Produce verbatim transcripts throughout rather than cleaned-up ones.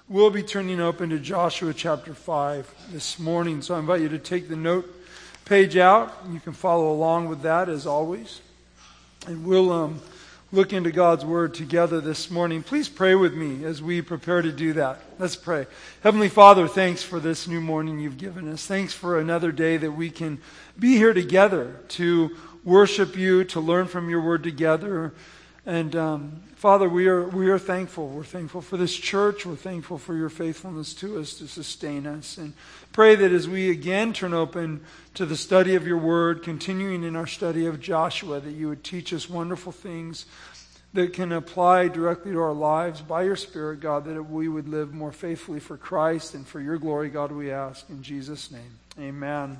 We'll be turning open to Joshua chapter five this morning, so I invite you to take the note page out. You can follow along with that as always. And we'll um, look into God's Word together this morning. Please pray with me as we prepare to do that. Let's pray. Heavenly Father, thanks for this new morning you've given us. Thanks for another day that we can be here together to worship you, to learn from your Word together. And um, Father, we are we are thankful. We're thankful for this church. We're thankful for your faithfulness to us to sustain us. And pray that as we again turn open to the study of your word, continuing in our study of Joshua, that you would teach us wonderful things that can apply directly to our lives by your Spirit, God, that we would live more faithfully for Christ and for your glory, God, we ask. In Jesus' name, amen.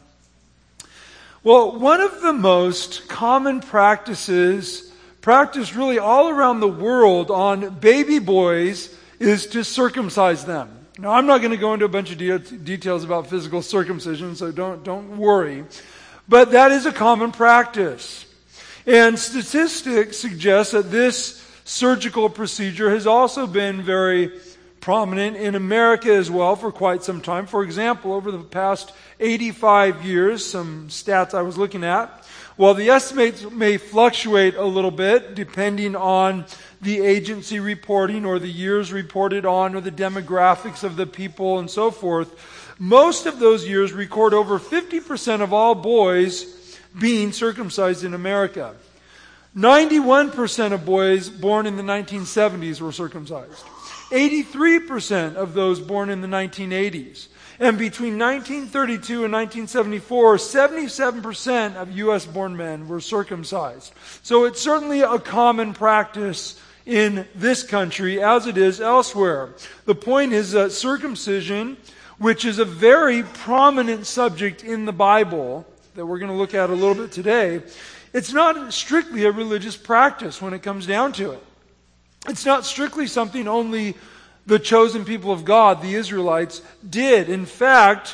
Well, one of the most common practices practiced really all around the world on baby boys is to circumcise them. Now, I'm not going to go into a bunch of de- details about physical circumcision, so don't don't worry. But that is a common practice. And statistics suggest that this surgical procedure has also been very prominent in America as well for quite some time. For example, over the past eighty-five years, some stats I was looking at, while the estimates may fluctuate a little bit depending on the agency reporting or the years reported on or the demographics of the people and so forth, most of those years record over fifty percent of all boys being circumcised in America. ninety-one percent of boys born in the nineteen seventies were circumcised. eighty-three percent of those born in the nineteen eighties. And between nineteen thirty-two and nineteen seventy-four, seventy-seven percent of U S-born men were circumcised. So it's certainly a common practice in this country as it is elsewhere. The point is that circumcision, which is a very prominent subject in the Bible that we're going to look at a little bit today, it's not strictly a religious practice when it comes down to it. It's not strictly something only the chosen people of God, the Israelites, did. In fact,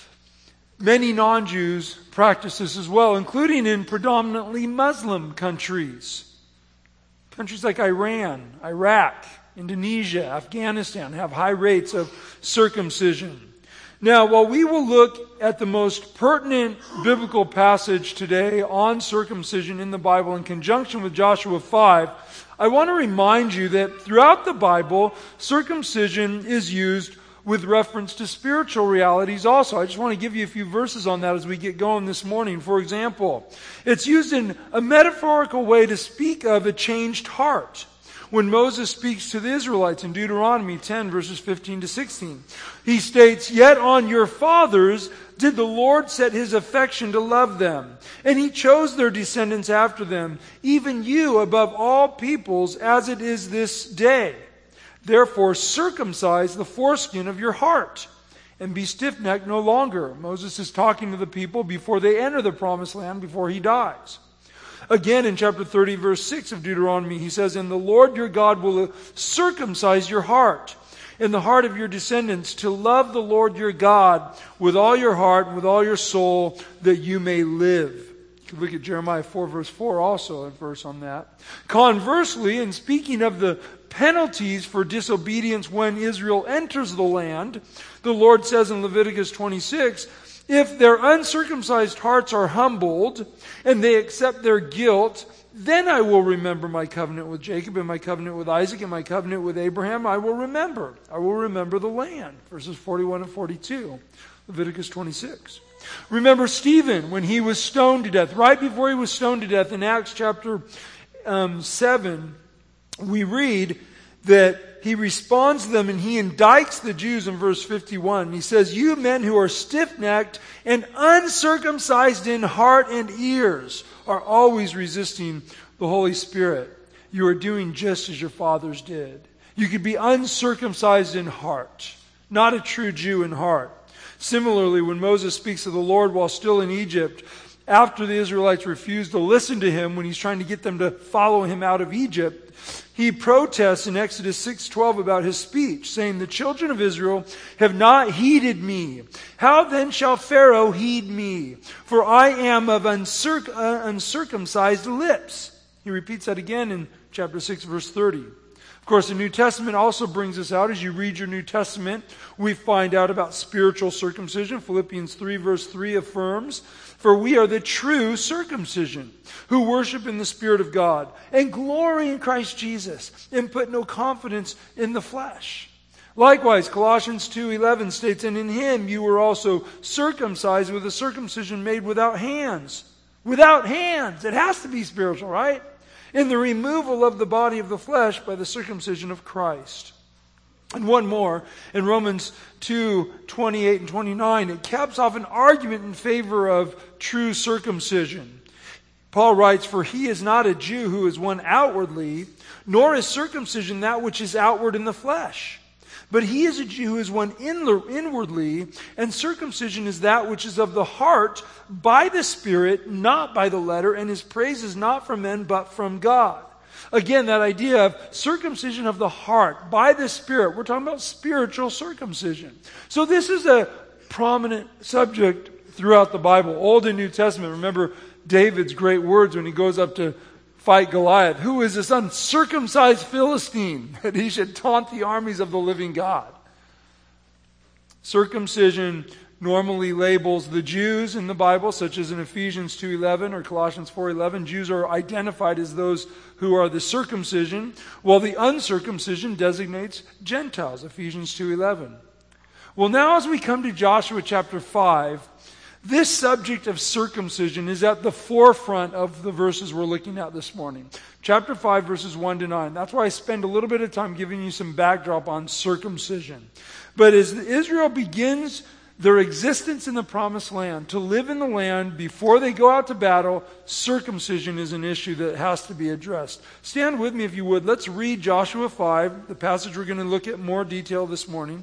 many non-Jews practice this as well, including in predominantly Muslim countries. Countries like Iran, Iraq, Indonesia, Afghanistan have high rates of circumcision. Now, while we will look at the most pertinent biblical passage today on circumcision in the Bible in conjunction with Joshua five, I want to remind you that throughout the Bible, circumcision is used with reference to spiritual realities also. I just want to give you a few verses on that as we get going this morning. For example, it's used in a metaphorical way to speak of a changed heart. When Moses speaks to the Israelites in Deuteronomy ten, verses fifteen to sixteen, he states, "Yet on your fathers did the Lord set his affection to love them, and he chose their descendants after them, even you above all peoples, as it is this day. Therefore circumcise the foreskin of your heart, and be stiff-necked no longer." Moses is talking to the people before they enter the promised land, before he dies. Again, in chapter thirty, verse six of Deuteronomy, he says, "And the Lord your God will circumcise your heart and the heart of your descendants to love the Lord your God with all your heart and with all your soul, that you may live." You can look at Jeremiah four, verse four, also a verse on that. Conversely, in speaking of the penalties for disobedience when Israel enters the land, the Lord says in Leviticus twenty-six, "If their uncircumcised hearts are humbled and they accept their guilt, then I will remember my covenant with Jacob and my covenant with Isaac and my covenant with Abraham. I will remember. I will remember the land." Verses forty-one and forty-two, Leviticus twenty-six. Remember Stephen when he was stoned to death. Right before he was stoned to death in Acts chapter um, seven, we read that he responds to them and he indicts the Jews in verse fifty-one. He says, "You men who are stiff-necked and uncircumcised in heart and ears are always resisting the Holy Spirit. You are doing just as your fathers did." You could be uncircumcised in heart, not a true Jew in heart. Similarly, when Moses speaks of the Lord while still in Egypt, after the Israelites refuse to listen to him when he's trying to get them to follow him out of Egypt, he protests in Exodus six twelve about his speech, saying, "The children of Israel have not heeded me. How then shall Pharaoh heed me? For I am of uncirc- uh, uncircumcised lips." He repeats that again in chapter six, verse thirty. Of course, the New Testament also brings us out. As you read your New Testament, we find out about spiritual circumcision. Philippians three verse three affirms, "For we are the true circumcision, who worship in the Spirit of God, and glory in Christ Jesus, and put no confidence in the flesh." Likewise, Colossians two eleven states, "And in him you were also circumcised with a circumcision made without hands." Without hands. It has to be spiritual, right? "In the removal of the body of the flesh by the circumcision of Christ." And one more, in Romans two twenty-eight and twenty-nine, it caps off an argument in favor of true circumcision. Paul writes, "For he is not a Jew who is one outwardly, nor is circumcision that which is outward in the flesh. But he is a Jew who is one inwardly, and circumcision is that which is of the heart, by the Spirit, not by the letter, and his praise is not from men, but from God." Again, that idea of circumcision of the heart, by the Spirit. We're talking about spiritual circumcision. So this is a prominent subject throughout the Bible, Old and New Testament. Remember David's great words when he goes up to fight Goliath. "Who is this uncircumcised Philistine that he should taunt the armies of the living God?" Circumcision normally labels the Jews in the Bible, such as in Ephesians two eleven or Colossians four eleven. Jews are identified as those who are the circumcision, while the uncircumcision designates Gentiles, Ephesians two eleven. Well, now as we come to Joshua chapter five, this subject of circumcision is at the forefront of the verses we're looking at this morning. Chapter five, verses one to nine. That's why I spend a little bit of time giving you some backdrop on circumcision. But as Israel begins their existence in the promised land, to live in the land before they go out to battle, circumcision is an issue that has to be addressed. Stand with me if you would. Let's read Joshua five, the passage we're going to look at in more detail this morning.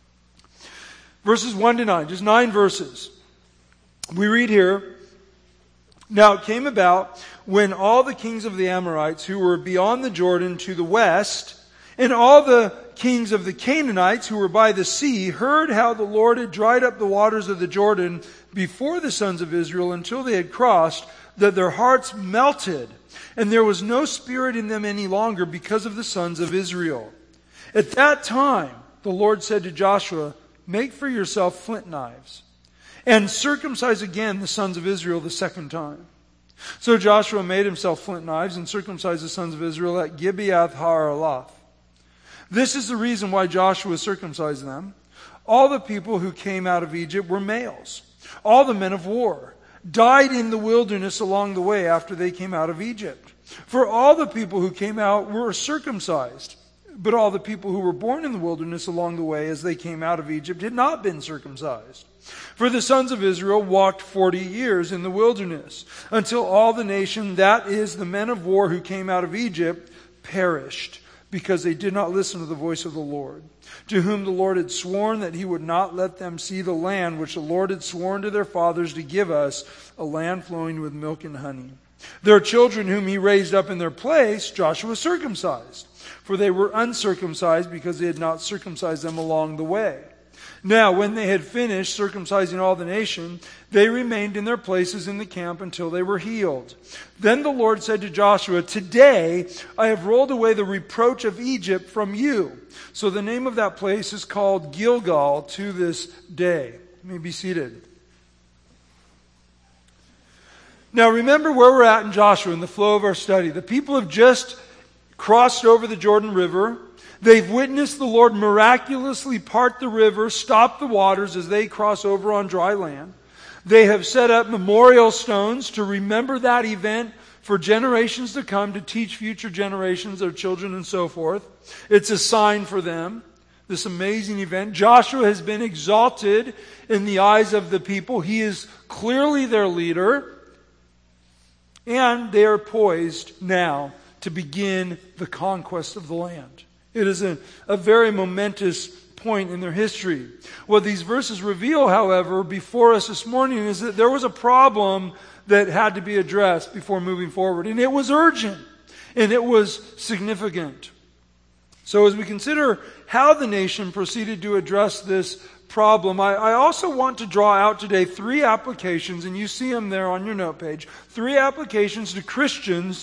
Verses one to nine, just nine verses. We read here, "Now it came about when all the kings of the Amorites who were beyond the Jordan to the west, and all the kings of the Canaanites who were by the sea, heard how the Lord had dried up the waters of the Jordan before the sons of Israel until they had crossed, that their hearts melted, and there was no spirit in them any longer because of the sons of Israel. At that time the Lord said to Joshua, 'Make for yourself flint knives, and circumcise again the sons of Israel the second time.' So Joshua made himself flint knives and circumcised the sons of Israel at Gibeath Haaraloth. This is the reason why Joshua circumcised them. All the people who came out of Egypt were males. All the men of war died in the wilderness along the way after they came out of Egypt. For all the people who came out were circumcised. But all the people who were born in the wilderness along the way as they came out of Egypt had not been circumcised. For the sons of Israel walked forty years in the wilderness, until all the nation, that is, the men of war who came out of Egypt, perished, because they did not listen to the voice of the Lord, to whom the Lord had sworn that he would not let them see the land which the Lord had sworn to their fathers to give us, a land flowing with milk and honey. Their children whom he raised up in their place, Joshua circumcised, for they were uncircumcised because they had not circumcised them along the way. Now, when they had finished circumcising all the nation, they remained in their places in the camp until they were healed. Then the Lord said to Joshua, 'Today I have rolled away the reproach of Egypt from you.' So the name of that place is called Gilgal to this day." You may be seated. Now remember where we're at in Joshua in the flow of our study. The people have just crossed over the Jordan River. They've witnessed the Lord miraculously part the river, stop the waters as they cross over on dry land. They have set up memorial stones to remember that event for generations to come, to teach future generations, their children and so forth. It's a sign for them, this amazing event. Joshua has been exalted in the eyes of the people. He is clearly their leader. And they are poised now to begin the conquest of the land. It is a, a very momentous point in their history. What these verses reveal, however, before us this morning is that there was a problem that had to be addressed before moving forward. And it was urgent. And it was significant. So as we consider how the nation proceeded to address this problem, I, I also want to draw out today three applications, and you see them there on your note page, three applications to Christians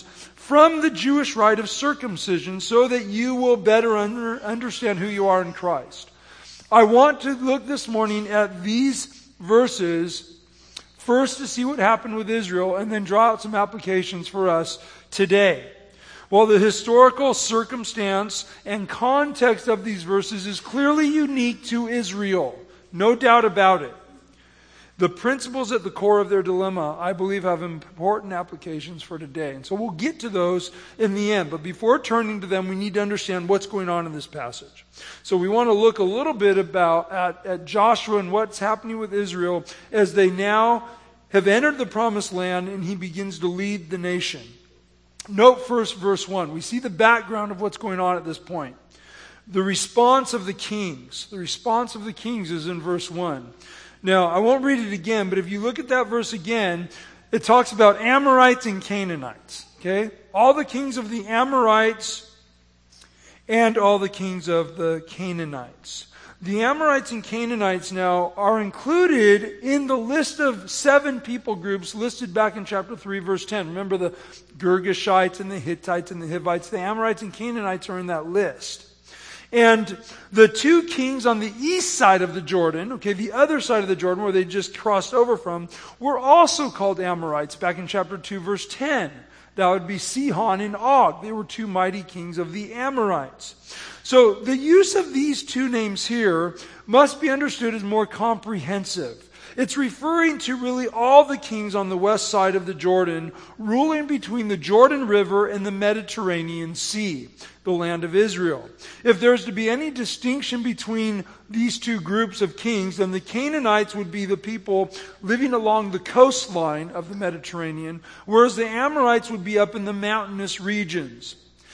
from the Jewish rite of circumcision so that you will better under, understand who you are in Christ. I want to look this morning at these verses first to see what happened with Israel and then draw out some applications for us today. While the historical circumstance and context of these verses is clearly unique to Israel, no doubt about it, the principles at the core of their dilemma, I believe, have important applications for today. And so we'll get to those in the end. But before turning to them, we need to understand what's going on in this passage. So we want to look a little bit about at, at Joshua and what's happening with Israel as they now have entered the promised land and he begins to lead the nation. Note first verse one. We see the background of what's going on at this point. The response of the kings. The response of the kings is in verse one. Now, I won't read it again, but if you look at that verse again, it talks about Amorites and Canaanites. Okay? All the kings of the Amorites and all the kings of the Canaanites. The Amorites and Canaanites now are included in the list of seven people groups listed back in chapter three, verse ten. Remember the Girgashites and the Hittites and the Hivites. The Amorites and Canaanites are in that list. And the two kings on the east side of the Jordan, okay, the other side of the Jordan where they just crossed over from, were also called Amorites back in chapter two, verse ten. That would be Sihon and Og. They were two mighty kings of the Amorites. So the use of these two names here must be understood as more comprehensive. It's referring to really all the kings on the west side of the Jordan, ruling between the Jordan River and the Mediterranean Sea, the land of Israel. If there's to be any distinction between these two groups of kings, then the Canaanites would be the people living along the coastline of the Mediterranean, whereas the Amorites would be up in the mountainous regions.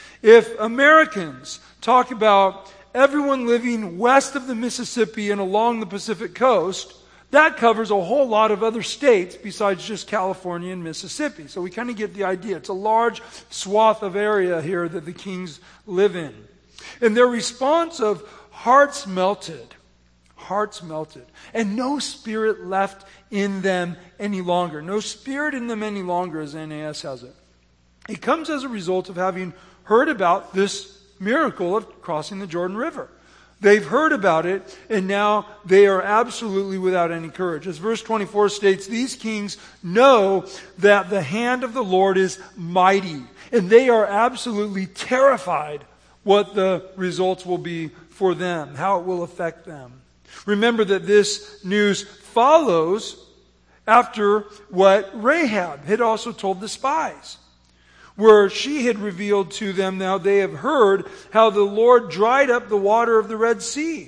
If Americans talk about everyone living west of the Mississippi and along the Pacific coast, that covers a whole lot of other states besides just California and Mississippi. So we kind of get the idea. It's a large swath of area here that the kings live in. And their response of hearts melted, hearts melted, and no spirit left in them any longer. No spirit in them any longer, as N A S has it. It comes as a result of having heard about this miracle of crossing the Jordan River. They've heard about it, and now they are absolutely without any courage. As verse twenty-four states, these kings know that the hand of the Lord is mighty, and they are absolutely terrified what the results will be for them, how it will affect them. Remember that this news follows after what Rahab had also told the spies, where she had revealed to them, now they have heard how the Lord dried up the water of the Red Sea.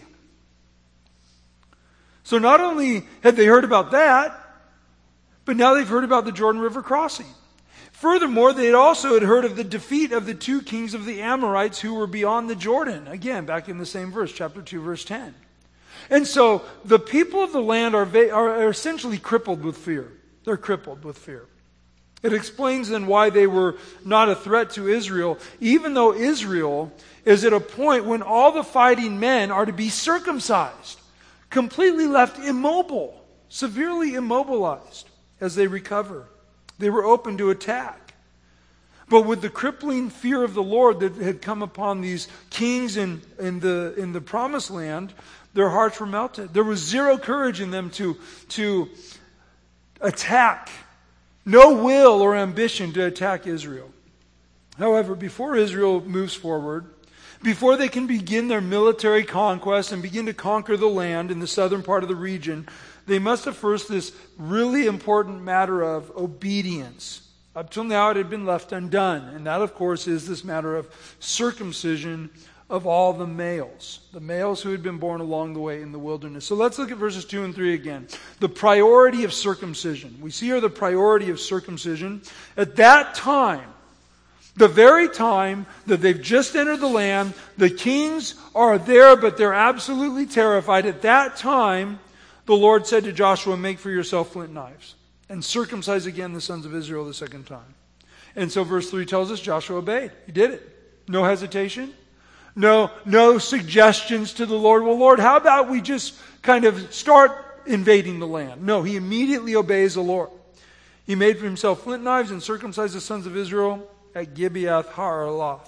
So not only had they heard about that, but now they've heard about the Jordan River crossing. Furthermore, they had also had heard of the defeat of the two kings of the Amorites who were beyond the Jordan. Again, back in the same verse, chapter two, verse ten. And so the people of the land are, are essentially crippled with fear. They're crippled with fear. It explains then why they were not a threat to Israel, even though Israel is at a point when all the fighting men are to be circumcised, completely left immobile, severely immobilized as they recover. They were open to attack. But with the crippling fear of the Lord that had come upon these kings in, in, the, in the promised land, their hearts were melted. There was zero courage in them to, to attack. No will or ambition to attack Israel. However, before Israel moves forward, before they can begin their military conquest and begin to conquer the land in the southern part of the region, they must have first this really important matter of obedience. Up till now it had been left undone. And that, of course, is this matter of circumcision of all the males. The males who had been born along the way in the wilderness. So let's look at verses two and three again. The priority of circumcision. We see here the priority of circumcision. At that time, the very time that they've just entered the land, the kings are there, but they're absolutely terrified. At that time, the Lord said to Joshua, make for yourself flint knives and circumcise again the sons of Israel the second time. And so verse three tells us Joshua obeyed. He did it. No hesitation. No, no suggestions to the Lord. Well, Lord, how about we just kind of start invading the land? No, he immediately obeys the Lord. He made for himself flint knives and circumcised the sons of Israel. at Gibeath Haaraloth.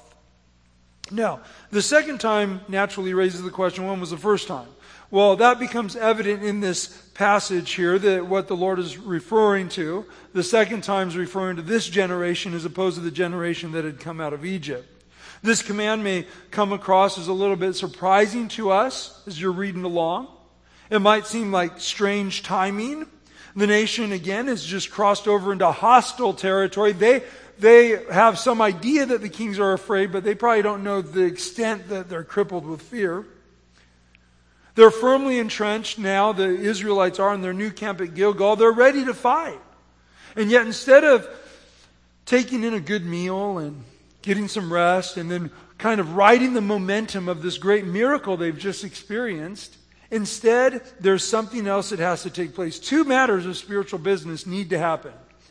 Now, the second time naturally raises the question, when was the first time? Well, that becomes evident in this passage here, that what the Lord is referring to. The second time is referring to this generation as opposed to the generation that had come out of Egypt. This command may come across as a little bit surprising to us as you're reading along. It might seem like strange timing. The nation, again, has just crossed over into hostile territory. They They have some idea that the kings are afraid, but they probably don't know the extent that they're crippled with fear. They're firmly entrenched now, the Israelites are, in their new camp at Gilgal. They're ready to fight. And yet instead of taking in a good meal and getting some rest and then kind of riding the momentum of this great miracle they've just experienced, instead there's something else that has to take place. Two matters of spiritual business need to happen.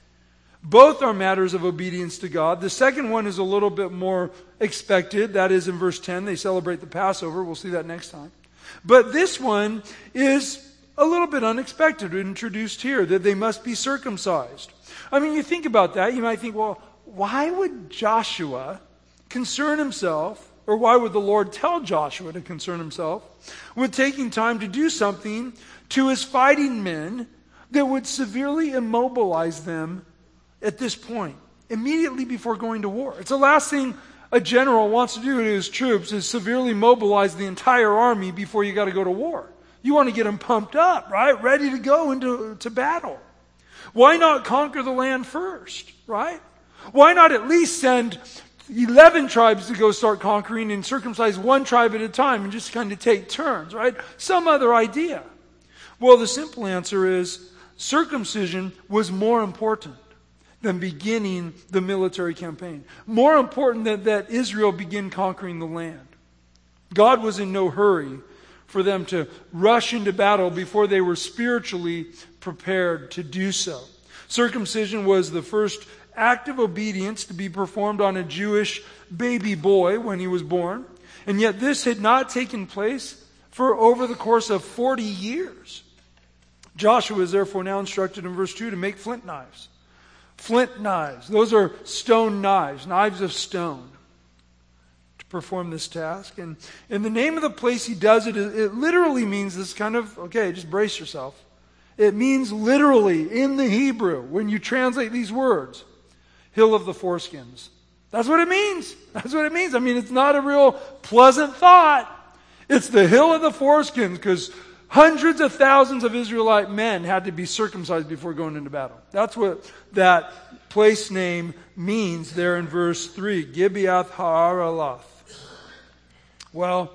Both are matters of obedience to God. The second one is a little bit more expected. That is in verse ten. They celebrate the Passover. We'll see that next time. But this one is a little bit unexpected, introduced here, that they must be circumcised. I mean, you think about that. You might think, well, why would Joshua concern himself, or why would the Lord tell Joshua to concern himself with taking time to do something to his fighting men that would severely immobilize them at this point, immediately before going to war? It's the last thing a general wants to do to his troops, is severely mobilize the entire army before you got to go to war. You want to get them pumped up, right? Ready to go into to battle. Why not conquer the land first, right? Why not at least send eleven tribes to go start conquering and circumcise one tribe at a time and just kind of take turns, right? Some other idea. Well, the simple answer is circumcision was more important than beginning the military campaign. More important than that Israel begin conquering the land. God was in no hurry for them to rush into battle before they were spiritually prepared to do so. Circumcision was the first act of obedience to be performed on a Jewish baby boy when he was born. And yet this had not taken place for over the course of forty years. Joshua is therefore now instructed in verse two to make flint knives. Flint knives. Those are stone knives, knives of stone, to perform this task. And in the name of the place he does it, it literally means this kind of, okay, just brace yourself. It means literally in the Hebrew, when you translate these words, hill of the foreskins. That's what it means. That's what it means. I mean, it's not a real pleasant thought. It's the hill of the foreskins, because hundreds of thousands of Israelite men had to be circumcised before going into battle. That's what that place name means there in verse three. Gibeath Haaraloth. Well,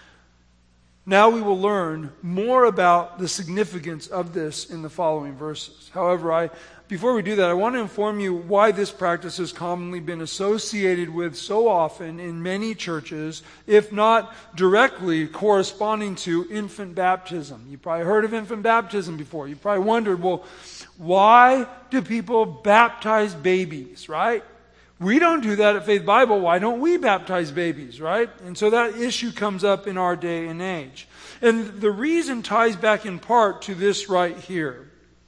now we will learn more about the significance of this in the following verses. However, I before we do that, I want to inform you why this practice has commonly been associated with so often in many churches, if not directly corresponding to infant baptism. You probably heard of infant baptism before. You probably wondered, well, why do people baptize babies, right? We don't do that at Faith Bible. Why don't we baptize babies, right? And so that issue comes up in our day and age. And the reason ties back in part to this right here.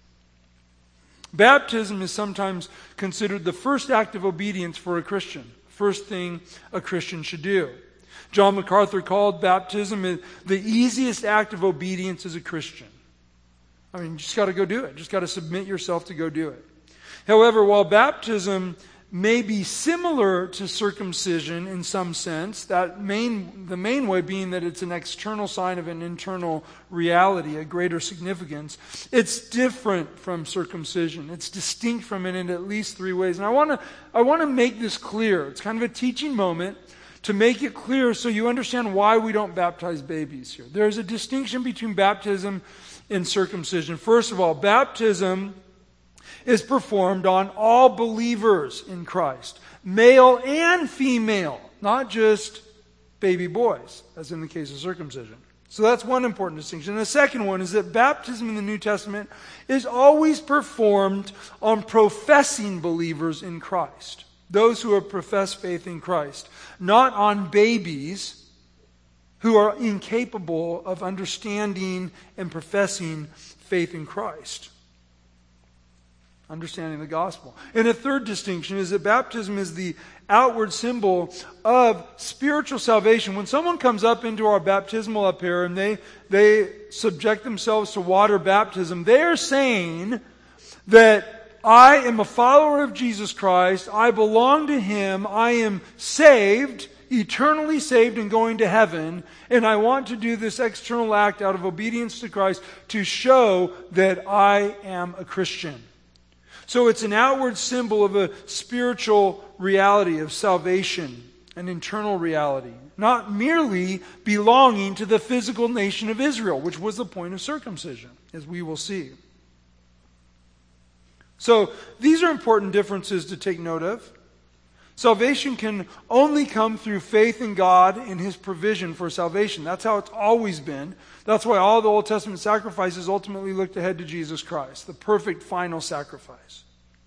Baptism is sometimes considered the first act of obedience for a Christian. First thing a Christian should do. John MacArthur called baptism the easiest act of obedience as a Christian. I mean, you just got to go do it. Just got to submit yourself to go do it. However, while baptism may be similar to circumcision in some sense, that main, the main way being that it's an external sign of an internal reality, a greater significance, it's different from circumcision. It's distinct from it in at least three ways. And I want to I want to make this clear. It's kind of a teaching moment to make it clear so you understand why we don't baptize babies here. There's a distinction between baptism and circumcision. First of all, baptism is performed on all believers in Christ, male and female, not just baby boys, as in the case of circumcision. So that's one important distinction. And the second one is that baptism in the New Testament is always performed on professing believers in Christ, those who have professed faith in Christ, not on babies who are incapable of understanding and professing faith in Christ. understanding the gospel. And a third distinction is that baptism is the outward symbol of spiritual salvation. When someone comes up into our baptismal up here and they, they subject themselves to water baptism, they are saying that I am a follower of Jesus Christ, I belong to Him, I am saved, eternally saved and going to heaven, and I want to do this external act out of obedience to Christ to show that I am a Christian. So it's an outward symbol of a spiritual reality of salvation, an internal reality, not merely belonging to the physical nation of Israel, which was the point of circumcision, as we will see. So these are important differences to take note of. Salvation can only come through faith in God and His provision for salvation. That's how it's always been. That's why all the Old Testament sacrifices ultimately looked ahead to Jesus Christ, the perfect final sacrifice.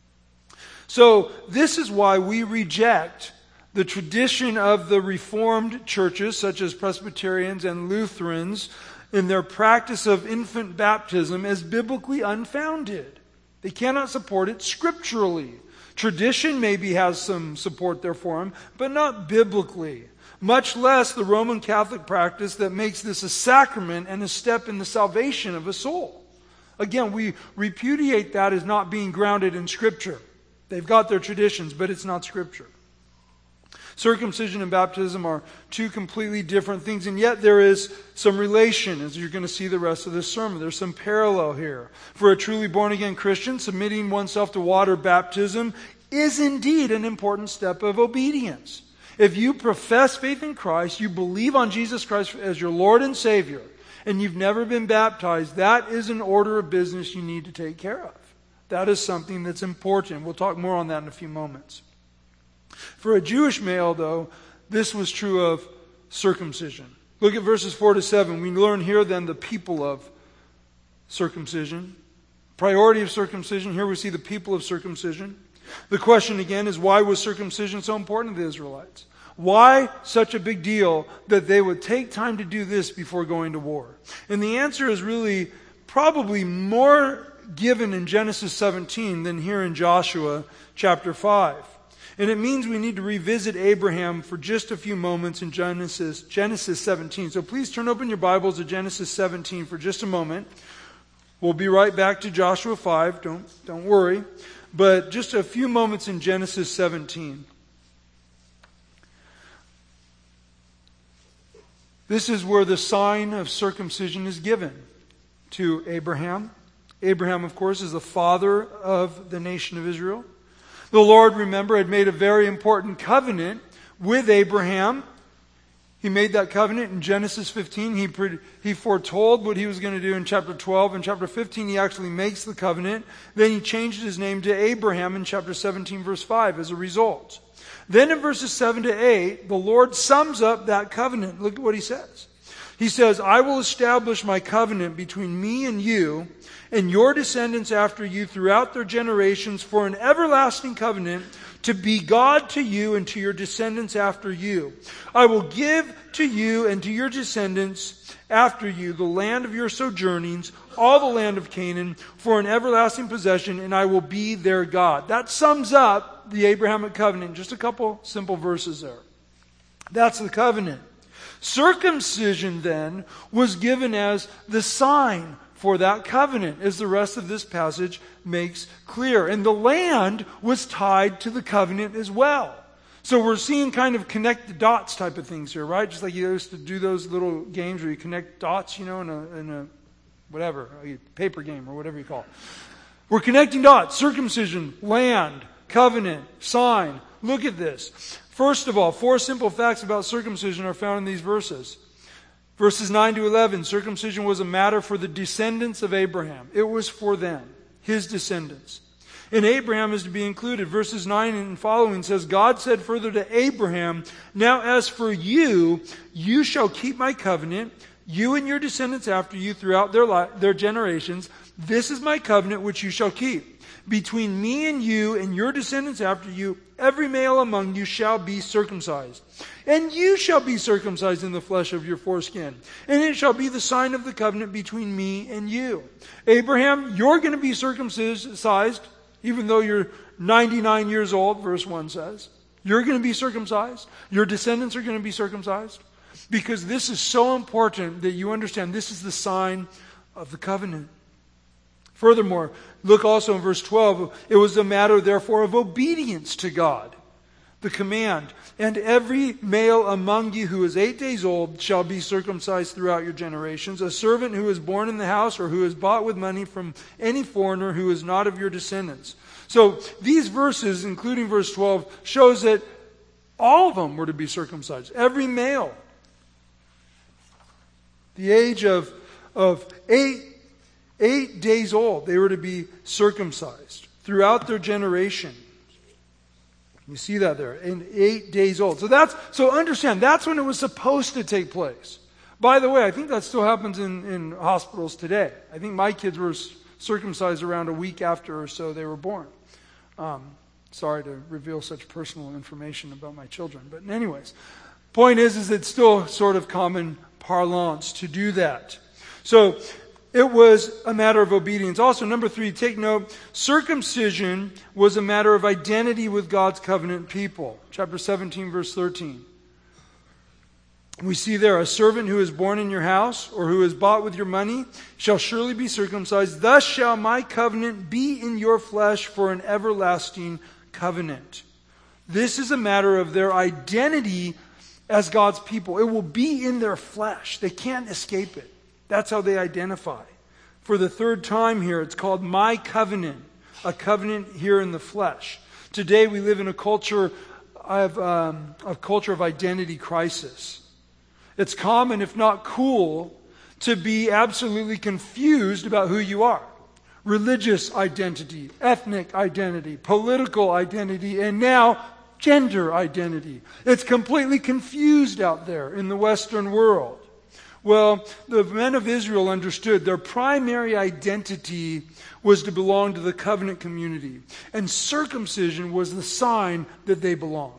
So this is why we reject the tradition of the Reformed churches, such as Presbyterians and Lutherans, in their practice of infant baptism as biblically unfounded. They cannot support it scripturally. Tradition maybe has some support there for them, but not biblically. Much less the Roman Catholic practice that makes this a sacrament and a step in the salvation of a soul. Again, we repudiate that as not being grounded in Scripture. They've got their traditions, but it's not Scripture. Circumcision and baptism are two completely different things, and yet there is some relation, as you're going to see the rest of this sermon. There's some parallel here. For a truly born-again Christian, submitting oneself to water baptism is indeed an important step of obedience. If you profess faith in Christ, you believe on Jesus Christ as your Lord and Savior, and you've never been baptized, that is an order of business you need to take care of. That is something that's important. We'll talk more on that in a few moments. For a Jewish male, though, this was true of circumcision. Look at verses four to seven. We learn here then the people of circumcision. Priority of circumcision. Here we see the people of circumcision. The question again is, why was circumcision so important to the Israelites? Why such a big deal that they would take time to do this before going to war? And the answer is really probably more given in Genesis seventeen than here in Joshua chapter five. And it means we need to revisit Abraham for just a few moments in Genesis, Genesis seventeen. So please turn open your Bibles to Genesis seventeen for just a moment. We'll be right back to Joshua five. Don't, don't worry. But just a few moments in Genesis seventeen. This is where the sign of circumcision is given to Abraham. Abraham, of course, is the father of the nation of Israel. The Lord, remember, had made a very important covenant with Abraham. He made that covenant in Genesis fifteen. He, pre- he foretold what he was going to do in chapter twelve. In chapter fifteen, he actually makes the covenant. Then he changed his name to Abraham in chapter seventeen, verse five, as a result. Then in verses seven to eight, the Lord sums up that covenant. Look at what he says. He says, I will establish my covenant between me and you and your descendants after you throughout their generations for an everlasting covenant to be God to you and to your descendants after you. I will give to you and to your descendants after you the land of your sojournings, all the land of Canaan, for an everlasting possession, and I will be their God. That sums up the Abrahamic covenant. Just a couple simple verses there. That's the covenant. Circumcision then was given as the sign for that covenant, as the rest of this passage makes clear. And the land was tied to the covenant as well. So we're seeing kind of connect the dots type of things here, right? Just like you used to do those little games where you connect dots, you know, in a, in a whatever, a paper game or whatever you call it. We're connecting dots. Circumcision, land, covenant, sign. Look at this. First of all, four simple facts about circumcision are found in these verses. Verses nine to eleven, circumcision was a matter for the descendants of Abraham. It was for them, his descendants. And Abraham is to be included. Verses nine and following says, God said further to Abraham, now as for you, you shall keep my covenant, you and your descendants after you throughout their, li- their generations. This is my covenant which you shall keep. Between me and you and your descendants after you, every male among you shall be circumcised. And you shall be circumcised in the flesh of your foreskin. And it shall be the sign of the covenant between me and you. Abraham, you're going to be circumcised. Even though you're ninety-nine years old, verse one says, you're going to be circumcised. Your descendants are going to be circumcised. Because this is so important that you understand this is the sign of the covenant. Furthermore, look also in verse twelve. It was a matter, therefore, of obedience to God. The command, and every male among you who is eight days old shall be circumcised throughout your generations. A servant who is born in the house or who is bought with money from any foreigner who is not of your descendants. So these verses, including verse twelve, shows that all of them were to be circumcised. Every male. The age of, of eight, eight days old, they were to be circumcised throughout their generation. You see that there, in eight days old. So that's so understand, that's when it was supposed to take place. By the way, I think that still happens in, in hospitals today. I think my kids were circumcised around a week after or so they were born. Um, sorry to reveal such personal information about my children. But anyways, point is, is it's still sort of common parlance to do that. So it was a matter of obedience. Also, number three, take note, circumcision was a matter of identity with God's covenant people. Chapter seventeen, verse thirteen. We see there, a servant who is born in your house or who is bought with your money shall surely be circumcised. Thus shall my covenant be in your flesh for an everlasting covenant. This is a matter of their identity as God's people. It will be in their flesh. They can't escape it. That's how they identify. For the third time here, it's called my covenant, a covenant here in the flesh. Today we live in a culture of um, a culture of identity crisis. It's common, if not cool, to be absolutely confused about who you are. Religious identity, ethnic identity, political identity, and now gender identity. It's completely confused out there in the Western world. Well, the men of Israel understood their primary identity was to belong to the covenant community. And circumcision was the sign that they belonged.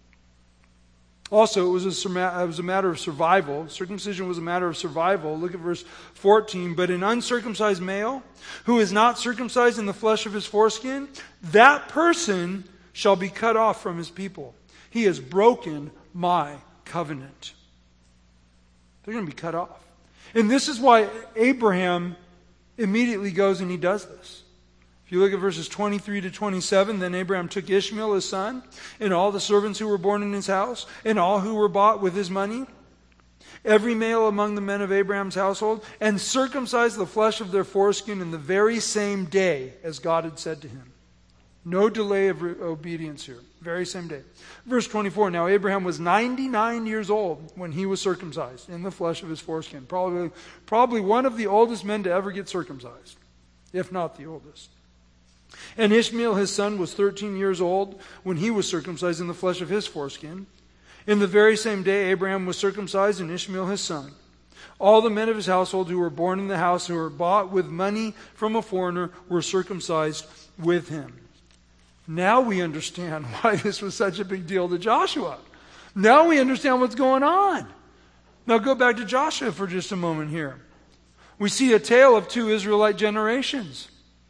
Also, it was, a, it was a matter of survival. Circumcision was a matter of survival. Look at verse fourteen. But an uncircumcised male who is not circumcised in the flesh of his foreskin, that person shall be cut off from his people. He has broken my covenant. They're going to be cut off. And this is why Abraham immediately goes and he does this. If you look at verses twenty-three to twenty-seven, then Abraham took Ishmael his son, and all the servants who were born in his house, and all who were bought with his money, every male among the men of Abraham's household, and circumcised the flesh of their foreskin in the very same day as God had said to him. No delay of re- obedience here. Very same day. Verse twenty-four, now Abraham was ninety-nine years old when he was circumcised in the flesh of his foreskin. Probably, probably one of the oldest men to ever get circumcised, if not the oldest. And Ishmael, his son, was thirteen years old when he was circumcised in the flesh of his foreskin. In the very same day, Abraham was circumcised and Ishmael, his son. All the men of his household who were born in the house, who were bought with money from a foreigner, were circumcised with him. Now we understand why this was such a big deal to Joshua. Now we understand what's going on. Now go back to Joshua for just a moment here. We see a tale of two Israelite generations.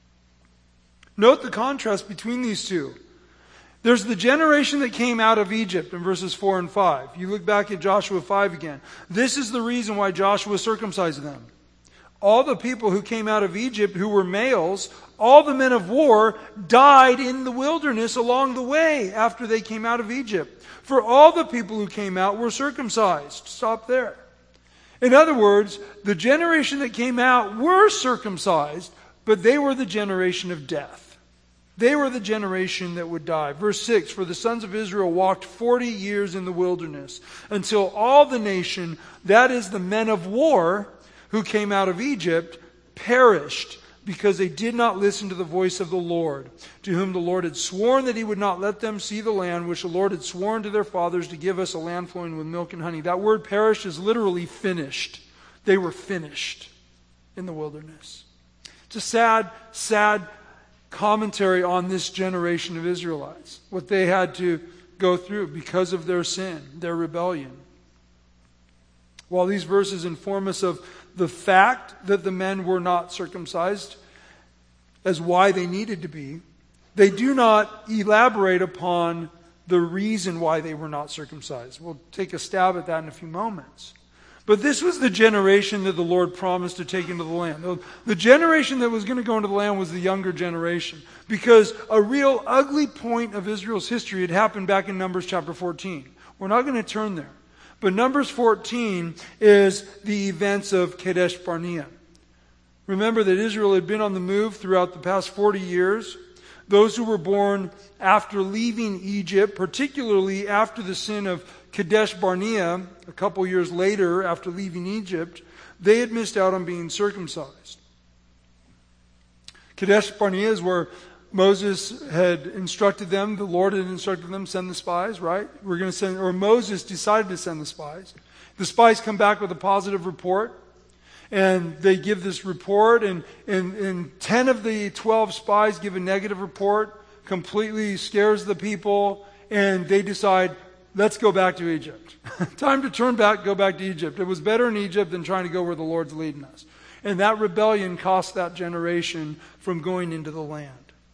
Note the contrast between these two. There's the generation that came out of Egypt in verses four and five. You look back at Joshua five again. This is the reason why Joshua circumcised them. All the people who came out of Egypt who were males, all the men of war died in the wilderness along the way after they came out of Egypt. For all the people who came out were circumcised. Stop there. In other words, the generation that came out were circumcised, but they were the generation of death. They were the generation that would die. Verse six, for the sons of Israel walked forty years in the wilderness until all the nation, that is the men of war who came out of Egypt, perished because they did not listen to the voice of the Lord, to whom the Lord had sworn that he would not let them see the land which the Lord had sworn to their fathers to give us, a land flowing with milk and honey. That word perished is literally finished. They were finished in the wilderness. It's a sad, sad commentary on this generation of Israelites, what they had to go through because of their sin, their rebellion. While these verses inform us of the fact that the men were not circumcised as why they needed to be, they do not elaborate upon the reason why they were not circumcised. We'll take a stab at that in a few moments. But this was the generation that the Lord promised to take into the land. The, the generation that was going to go into the land was the younger generation, because a real ugly point of Israel's history had happened back in Numbers chapter fourteen. We're not going to turn there. But Numbers fourteen is the events of Kadesh Barnea. Remember that Israel had been on the move throughout the past forty years. Those who were born after leaving Egypt, particularly after the sin of Kadesh Barnea, a couple years later after leaving Egypt, they had missed out on being circumcised. Kadesh Barnea is where Moses had instructed them, the Lord had instructed them, send the spies, right? We're going to send, or Moses decided to send the spies. The spies come back with a positive report, and they give this report, and, and, and ten of the twelve spies give a negative report, completely scares the people, and they decide, let's go back to Egypt. Time to turn back, go back to Egypt. It was better in Egypt than trying to go where the Lord's leading us. And that rebellion cost that generation from going into the land.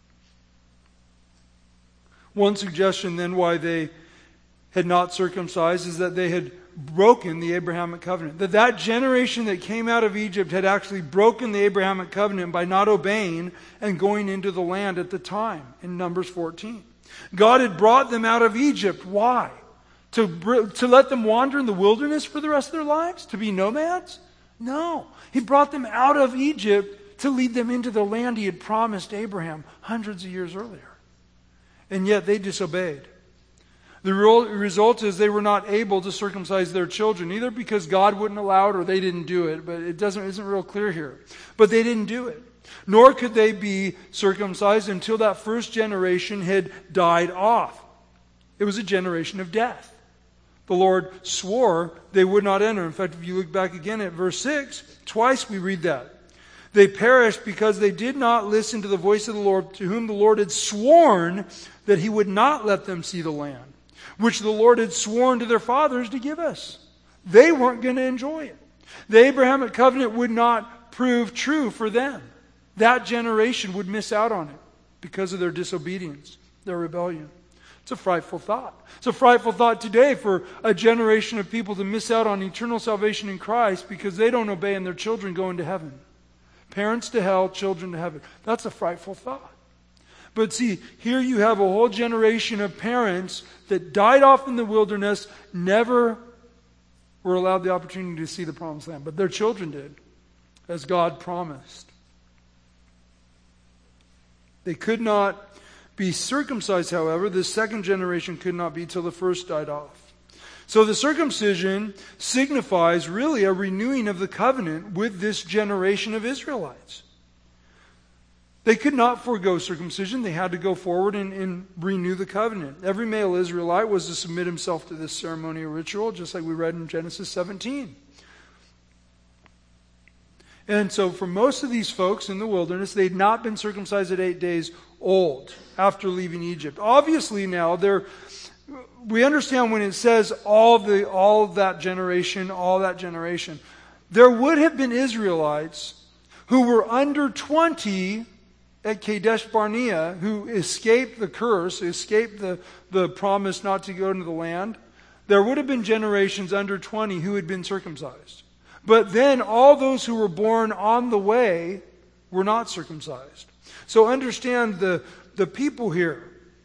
One suggestion then why they had not circumcised is that they had broken the Abrahamic covenant. That that generation that came out of Egypt had actually broken the Abrahamic covenant by not obeying and going into the land at the time in Numbers fourteen. God had brought them out of Egypt. Why? To, to let them wander in the wilderness for the rest of their lives? To be nomads? No. He brought them out of Egypt to lead them into the land He had promised Abraham hundreds of years earlier. And yet they disobeyed. The result is they were not able to circumcise their children, either because God wouldn't allow it or they didn't do it, but it doesn't isn't real clear here. But they didn't do it. Nor could they be circumcised until that first generation had died off. It was a generation of death. The Lord swore they would not enter. In fact, if you look back again at verse six, twice we read that. They perished because they did not listen to the voice of the Lord, to whom the Lord had sworn that He would not let them see the land, which the Lord had sworn to their fathers to give us. They weren't going to enjoy it. The Abrahamic covenant would not prove true for them. That generation would miss out on it because of their disobedience, their rebellion. It's a frightful thought. It's a frightful thought today for a generation of people to miss out on eternal salvation in Christ because they don't obey and their children go into heaven. Parents to hell, children to heaven. That's a frightful thought. But see, here you have a whole generation of parents that died off in the wilderness, never were allowed the opportunity to see the promised land. But their children did, as God promised. They could not be circumcised, however. The second generation could not be till the first died off. So the circumcision signifies really a renewing of the covenant with this generation of Israelites. They could not forego circumcision. They had to go forward and, and renew the covenant. Every male Israelite was to submit himself to this ceremonial ritual, just like we read in Genesis seventeen. And so for most of these folks in the wilderness, they had not been circumcised at eight days old after leaving Egypt. Obviously now, they're, we understand when it says all the all of that generation, all that generation, there would have been Israelites who were under twenty at Kadesh Barnea, who escaped the curse, escaped the, the promise not to go into the land. There would have been generations under twenty who had been circumcised. But then all those who were born on the way were not circumcised. So understand the, the people here.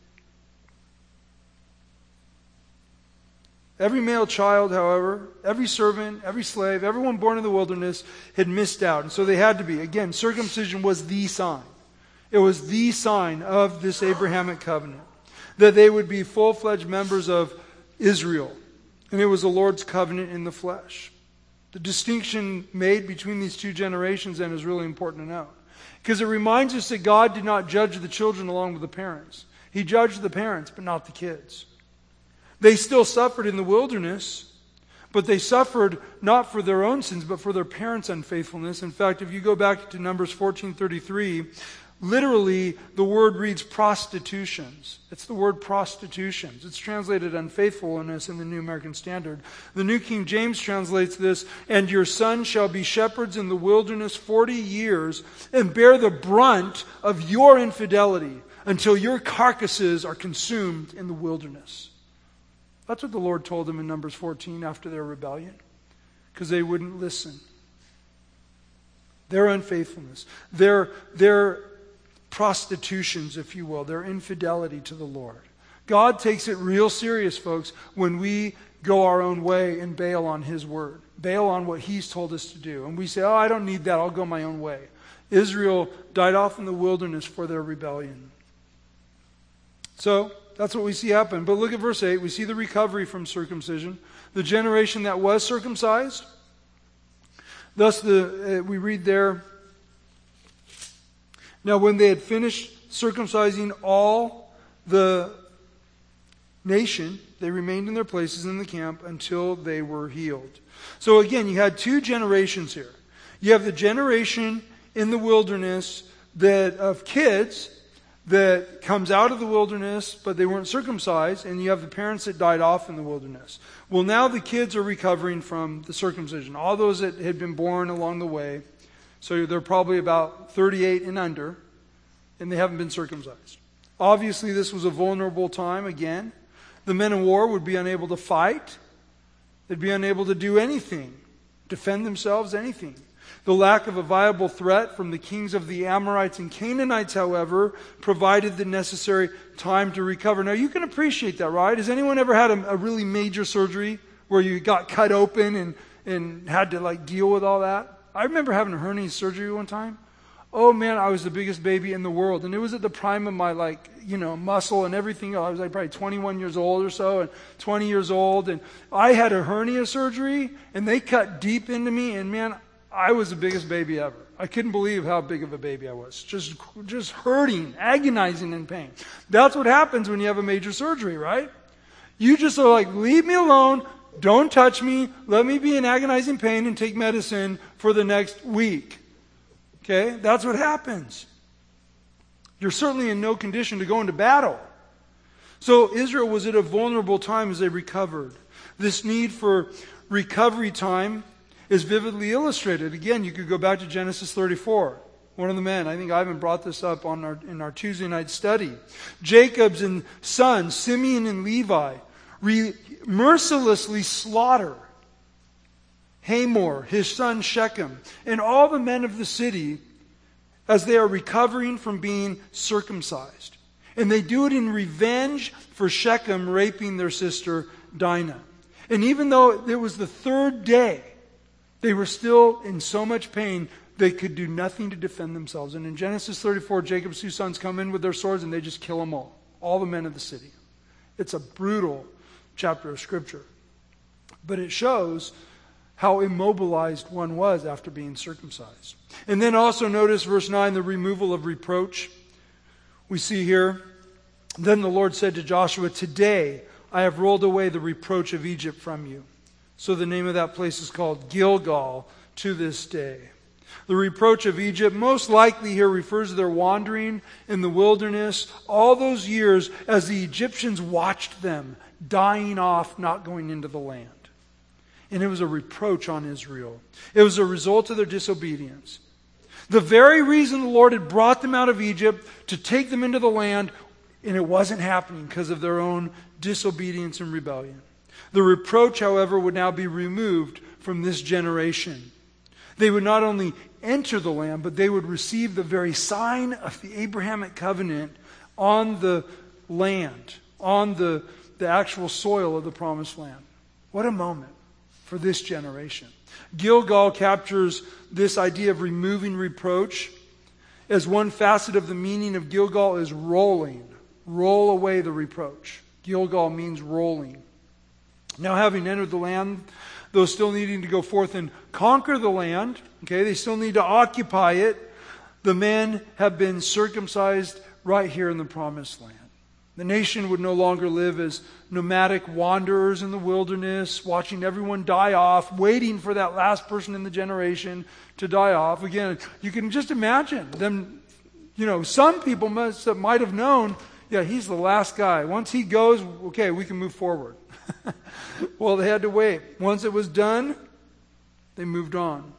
Every male child, however, every servant, every slave, everyone born in the wilderness had missed out. And so they had to be. Again, circumcision was the sign. It was the sign of this Abrahamic covenant, that they would be full-fledged members of Israel. And it was the Lord's covenant in the flesh. The distinction made between these two generations then is really important to know. Because it reminds us that God did not judge the children along with the parents. He judged the parents, but not the kids. They still suffered in the wilderness, but they suffered not for their own sins, but for their parents' unfaithfulness. In fact, if you go back to Numbers fourteen thirty-three, literally the word reads prostitutions. It's the word prostitutions. It's translated unfaithfulness in the New American Standard. The New King James translates this, and your sons shall be shepherds in the wilderness forty years and bear the brunt of your infidelity. until your carcasses are consumed in the wilderness. That's what the Lord told them in Numbers fourteen after their rebellion, because they wouldn't listen. Their unfaithfulness, their, their prostitutions, if you will, their infidelity to the Lord. God takes it real serious, folks, when we go our own way and bail on His word, bail on what He's told us to do. And we say, oh, I don't need that, I'll go my own way. Israel died off in the wilderness for their rebellion. So, that's what we see happen. But look at verse eight. We see the recovery from circumcision. The generation that was circumcised. Thus, the uh, we read there, now when they had finished circumcising all the nation, they remained in their places in the camp until they were healed. So again, you had two generations here. You have the generation in the wilderness that of kids that comes out of the wilderness, but they weren't circumcised, and you have the parents that died off in the wilderness. Well, now the kids are recovering from the circumcision. All those that had been born along the way, so they're probably about thirty-eight and under, and they haven't been circumcised. Obviously, this was a vulnerable time again. The men of war would be unable to fight. They'd be unable to do anything, defend themselves, anything. The lack of a viable threat from the kings of the Amorites and Canaanites, however, provided the necessary time to recover. Now, you can appreciate that, right? Has anyone ever had a, a really major surgery where you got cut open and, and had to like deal with all that? I remember having a hernia surgery one time. Oh man, I was the biggest baby in the world. And it was at the prime of my like, you know, muscle and everything. I was like probably twenty-one years old or so and twenty years old. And I had a hernia surgery and they cut deep into me. And man, I was the biggest baby ever. I couldn't believe how big of a baby I was. Just, just hurting, agonizing in pain. That's what happens when you have a major surgery, right? You just are like, leave me alone. Don't touch me. Let me be in agonizing pain and take medicine for the next week. Okay? That's what happens. You're certainly in no condition to go into battle. So Israel was at a vulnerable time as they recovered. This need for recovery time is vividly illustrated. Again, you could go back to Genesis thirty-four. One of the men, I think Ivan brought this up on our, in our Tuesday night study. Jacob's and sons, Simeon and Levi, re- mercilessly slaughter Hamor, his son Shechem, and all the men of the city as they are recovering from being circumcised. And they do it in revenge for Shechem raping their sister Dinah. And even though it was the third day, they were still in so much pain, they could do nothing to defend themselves. And in Genesis thirty-four, Jacob's two sons come in with their swords and they just kill them all. All the men of the city. It's a brutal chapter of Scripture. But it shows how immobilized one was after being circumcised. And then also notice verse nine, the removal of reproach. We see here, then the Lord said to Joshua, today I have rolled away the reproach of Egypt from you. So the name of that place is called Gilgal to this day. The reproach of Egypt most likely here refers to their wandering in the wilderness all those years as the Egyptians watched them dying off, not going into the land. And it was a reproach on Israel. It was a result of their disobedience. The very reason the Lord had brought them out of Egypt to take them into the land, and it wasn't happening because of their own disobedience and rebellion. The reproach, however, would now be removed from this generation. They would not only enter the land, but they would receive the very sign of the Abrahamic covenant on the land, on the, the actual soil of the promised land. What a moment for this generation. Gilgal captures this idea of removing reproach as one facet of the meaning of Gilgal is rolling. Roll away the reproach. Gilgal means rolling. Now, having entered the land, though still needing to go forth and conquer the land, okay, they still need to occupy it. The men have been circumcised right here in the promised land. The nation would no longer live as nomadic wanderers in the wilderness, watching everyone die off, waiting for that last person in the generation to die off. Again, you can just imagine them, you know, some people must, might have known, yeah, he's the last guy. Once he goes, okay, we can move forward. Well, they had to wait. Once it was done, they moved on.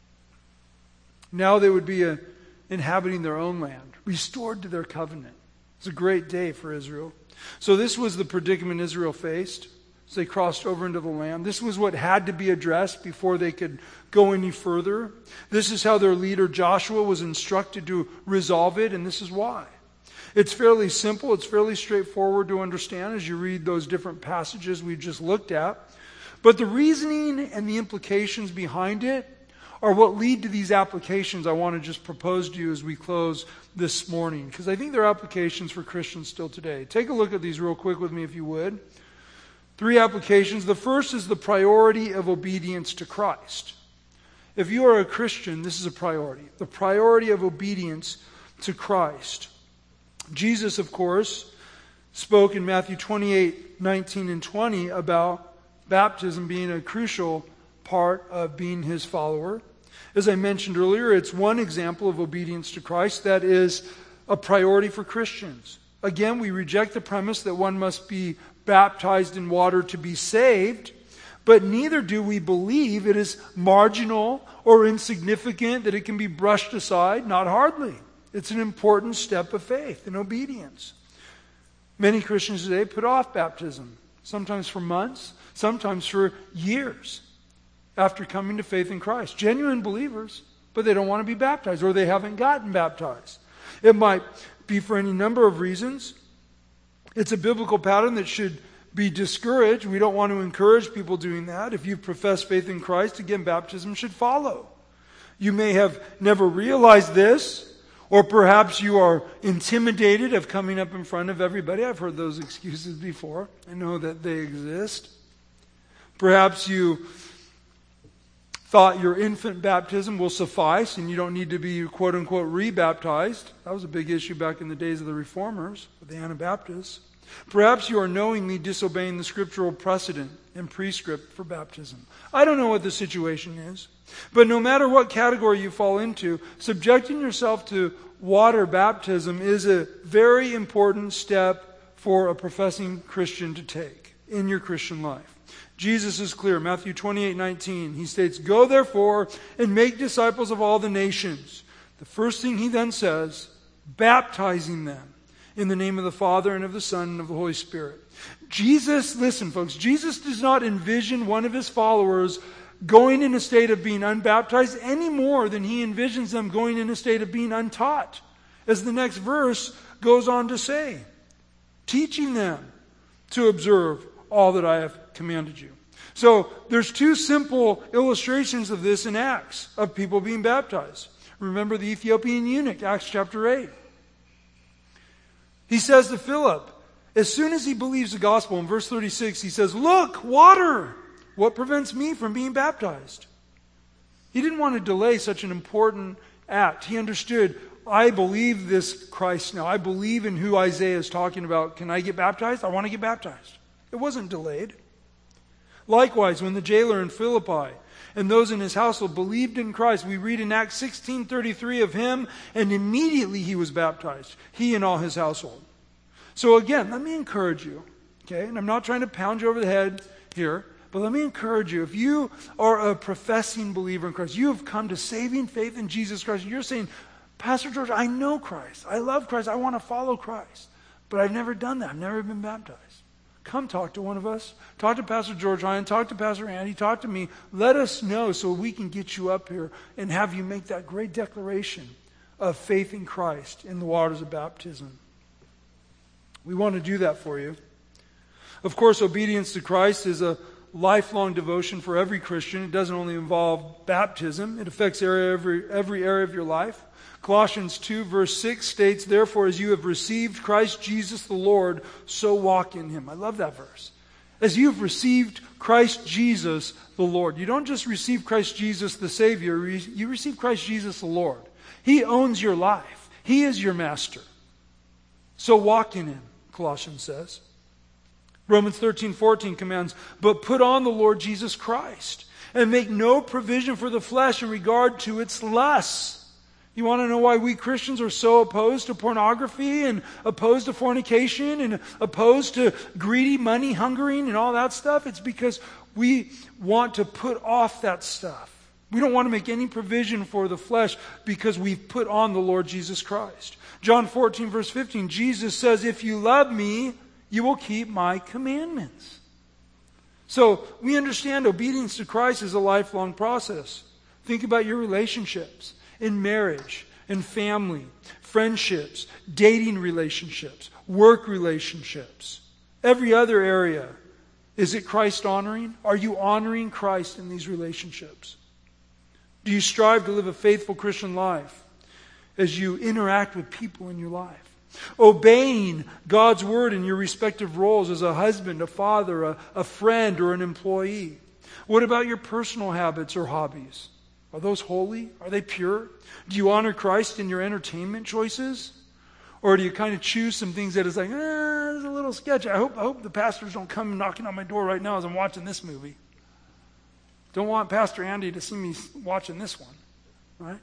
Now they would be uh, inhabiting their own land, restored to their covenant. It's a great day for Israel. So this was the predicament Israel faced as they crossed over into the land. This was what had to be addressed before they could go any further. This is how their leader Joshua was instructed to resolve it, and this is why. It's fairly simple. It's fairly straightforward to understand as you read those different passages we just looked at. But the reasoning and the implications behind it are what lead to these applications I want to just propose to you as we close this morning, because I think they're applications for Christians still today. Take a look at these real quick with me if you would. Three applications. The first is the priority of obedience to Christ. If you are a Christian, this is a priority. The priority of obedience to Christ. Jesus, of course, spoke in Matthew twenty-eight, nineteen and twenty about baptism being a crucial part of being his follower. As I mentioned earlier, it's one example of obedience to Christ that is a priority for Christians. Again, we reject the premise that one must be baptized in water to be saved, but neither do we believe it is marginal or insignificant, that it can be brushed aside. Not hardly. It's an important step of faith and obedience. Many Christians today put off baptism, sometimes for months, sometimes for years after coming to faith in Christ. Genuine believers, but they don't want to be baptized, or they haven't gotten baptized. It might be for any number of reasons. It's a biblical pattern that should be discouraged. We don't want to encourage people doing that. If you profess faith in Christ, again, baptism should follow. You may have never realized this, or perhaps you are intimidated of coming up in front of everybody. I've heard those excuses before. I know that they exist. Perhaps you thought your infant baptism will suffice and you don't need to be quote-unquote re-baptized. That was a big issue back in the days of the Reformers, with the Anabaptists. Perhaps you are knowingly disobeying the scriptural precedent and prescript for baptism. I don't know what the situation is, but no matter what category you fall into, subjecting yourself to water baptism is a very important step for a professing Christian to take in your Christian life. Jesus is clear. Matthew twenty-eight, nineteen. He states, "Go therefore and make disciples of all the nations." The first thing he then says, baptizing them in the name of the Father and of the Son and of the Holy Spirit. Jesus, listen folks, Jesus does not envision one of his followers going in a state of being unbaptized any more than he envisions them going in a state of being untaught. As the next verse goes on to say, teaching them to observe all that I have commanded you. So there's two simple illustrations of this in Acts, of people being baptized. Remember the Ethiopian eunuch, Acts chapter eight. He says to Philip, as soon as he believes the gospel, in verse thirty-six, he says, "Look, water! What prevents me from being baptized?" He didn't want to delay such an important act. He understood, I believe this Christ now. I believe in who Isaiah is talking about. Can I get baptized? I want to get baptized. It wasn't delayed. Likewise, when the jailer in Philippi and those in his household believed in Christ, we read in Acts sixteen thirty-three of him, and immediately he was baptized, he and all his household. So again, let me encourage you, okay? And I'm not trying to pound you over the head here, but let me encourage you. If you are a professing believer in Christ, you have come to saving faith in Jesus Christ, and you're saying, Pastor George, I know Christ. I love Christ. I want to follow Christ. But I've never done that. I've never been baptized. Come talk to one of us. Talk to Pastor George Ryan. Talk to Pastor Andy. Talk to me. Let us know so we can get you up here and have you make that great declaration of faith in Christ in the waters of baptism. We want to do that for you. Of course, obedience to Christ is a lifelong devotion for every Christian. It doesn't only involve baptism. It affects area, every, every area of your life. Colossians two verse six states, "Therefore, as you have received Christ Jesus the Lord, so walk in him." I love that verse. As you've received Christ Jesus the Lord. You don't just receive Christ Jesus the Savior. You receive Christ Jesus the Lord. He owns your life. He is your master. So walk in him, Colossians says. Romans thirteen fourteen commands, "But put on the Lord Jesus Christ, and make no provision for the flesh in regard to its lusts." You want to know why we Christians are so opposed to pornography and opposed to fornication and opposed to greedy money hungering and all that stuff? It's because we want to put off that stuff. We don't want to make any provision for the flesh because we've put on the Lord Jesus Christ. John fourteen, verse fifteen, Jesus says, if you love me, you will keep my commandments. So we understand obedience to Christ is a lifelong process. Think about your relationships in marriage, in family, friendships, dating relationships, work relationships, every other area. Is it Christ honoring? Are you honoring Christ in these relationships? Do you strive to live a faithful Christian life as you interact with people in your life? Obeying God's word in your respective roles as a husband, a father, a, a friend, or an employee. What about your personal habits or hobbies? Are those holy? Are they pure? Do you honor Christ in your entertainment choices? Or do you kind of choose some things that is like, eh, it's a little sketchy. I hope, I hope the pastors don't come knocking on my door right now as I'm watching this movie. Don't want Pastor Andy to see me watching this one, right?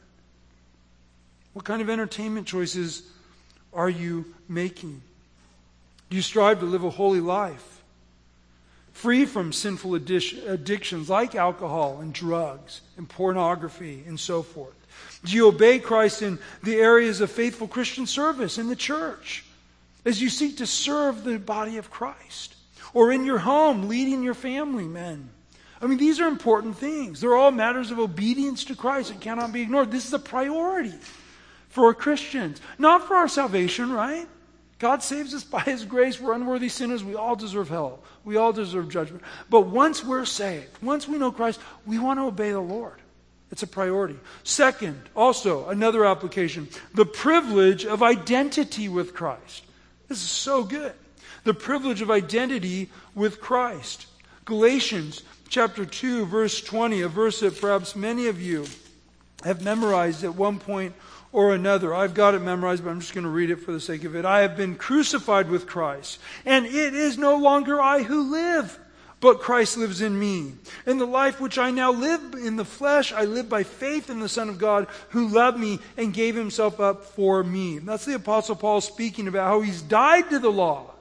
What kind of entertainment choices are you making? Do you strive to live a holy life, free from sinful addictions like alcohol and drugs and pornography and so forth? Do you obey Christ in the areas of faithful Christian service in the church as you seek to serve the body of Christ? Or in your home, leading your family, men? I mean, these are important things. They're all matters of obedience to Christ. It cannot be ignored. This is a priority for Christians. Not for our salvation, right? God saves us by His grace. We're unworthy sinners. We all deserve hell. We all deserve judgment. But once we're saved, once we know Christ, we want to obey the Lord. It's a priority. Second, also, another application, the privilege of identity with Christ. This is so good. The privilege of identity with Christ. Galatians chapter two, verse twenty, a verse that perhaps many of you have memorized at one point or another. I've got it memorized, but I'm just going to read it for the sake of it. I have been crucified with Christ, and it is no longer I who live, but Christ lives in me. In the life which I now live in the flesh, I live by faith in the Son of God who loved me and gave Himself up for me. That's the Apostle Paul speaking about how he's died to the law.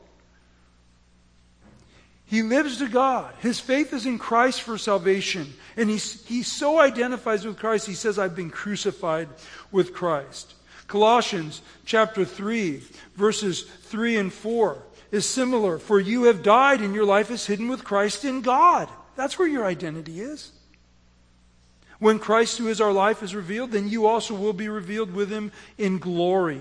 He lives to God. His faith is in Christ for salvation. And he's, he so identifies with Christ, he says, I've been crucified with Christ. Colossians chapter three, verses three and four is similar. For you have died and your life is hidden with Christ in God. That's where your identity is. When Christ, who is our life, is revealed, then you also will be revealed with Him in glory.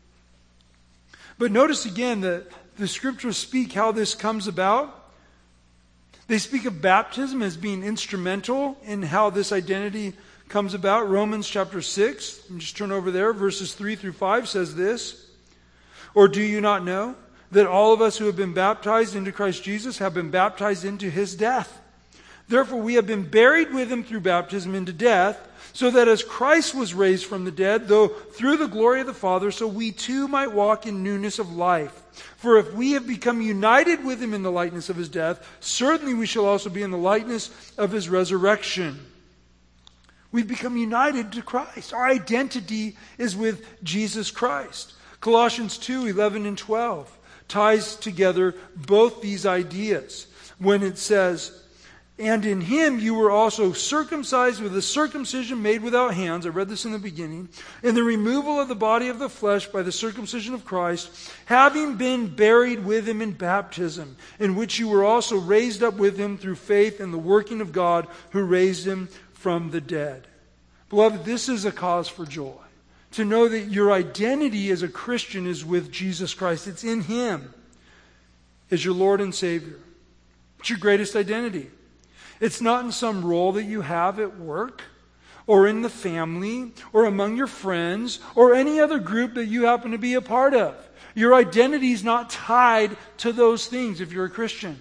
But notice again that the Scriptures speak how this comes about. They speak of baptism as being instrumental in how this identity comes about. Romans chapter six, let me just turn over there, verses three through five says this. Or do you not know that all of us who have been baptized into Christ Jesus have been baptized into His death? Therefore we have been buried with Him through baptism into death, so that as Christ was raised from the dead, though through the glory of the Father, so we too might walk in newness of life. For if we have become united with Him in the likeness of His death, certainly we shall also be in the likeness of His resurrection. We've become united to Christ. Our identity is with Jesus Christ. Colossians two, eleven and twelve ties together both these ideas when it says, and in Him you were also circumcised with a circumcision made without hands. I read this in the beginning. In the removal of the body of the flesh by the circumcision of Christ, having been buried with Him in baptism, in which you were also raised up with Him through faith in the working of God who raised Him from the dead. Beloved, this is a cause for joy. To know that your identity as a Christian is with Jesus Christ. It's in Him as your Lord and Savior. It's your greatest identity. It's not in some role that you have at work or in the family or among your friends or any other group that you happen to be a part of. Your identity is not tied to those things if you're a Christian.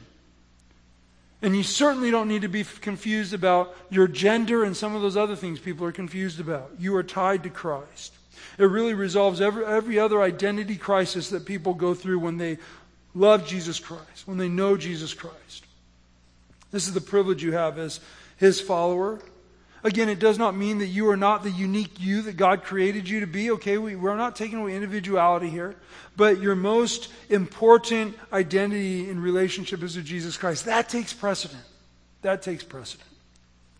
And you certainly don't need to be confused about your gender and some of those other things people are confused about. You are tied to Christ. It really resolves every, every other identity crisis that people go through when they love Jesus Christ, when they know Jesus Christ. This is the privilege you have as His follower. Again, it does not mean that you are not the unique you that God created you to be. Okay, we, we're not taking away individuality here. But your most important identity in relationship is with Jesus Christ. That takes precedent. That takes precedent.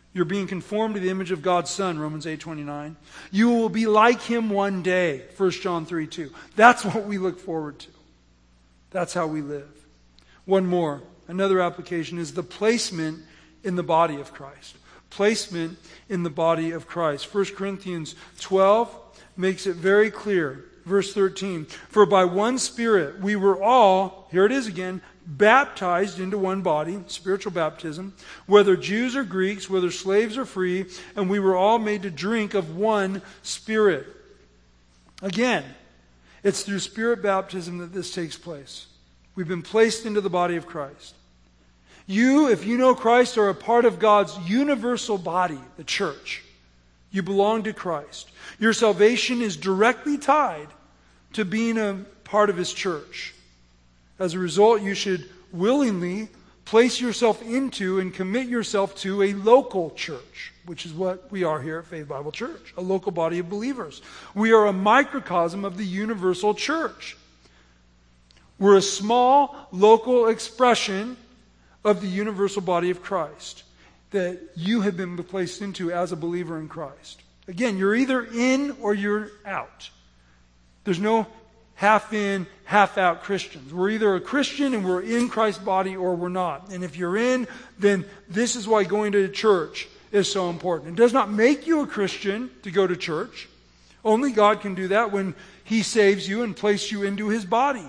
You're being conformed to the image of God's Son, Romans eight twenty-nine. You will be like Him one day, First John three two. That's what we look forward to. That's how we live. One more. Another application is the placement in the body of Christ. Placement in the body of Christ. First Corinthians twelve makes it very clear. Verse thirteen. For by one Spirit we were all, here it is again, baptized into one body, spiritual baptism, whether Jews or Greeks, whether slaves or free, and we were all made to drink of one Spirit. Again, it's through Spirit baptism that this takes place. We've been placed into the body of Christ. You, if you know Christ, are a part of God's universal body, the church. You belong to Christ. Your salvation is directly tied to being a part of His church. As a result, you should willingly place yourself into and commit yourself to a local church, which is what we are here at Faith Bible Church, a local body of believers. We are a microcosm of the universal church. We're a small local expression of the universal body of Christ that you have been placed into as a believer in Christ. Again, you're either in or you're out. There's no half in, half out Christians. We're either a Christian and we're in Christ's body or we're not. And if you're in, then this is why going to church is so important. It does not make you a Christian to go to church. Only God can do that when He saves you and places you into His body.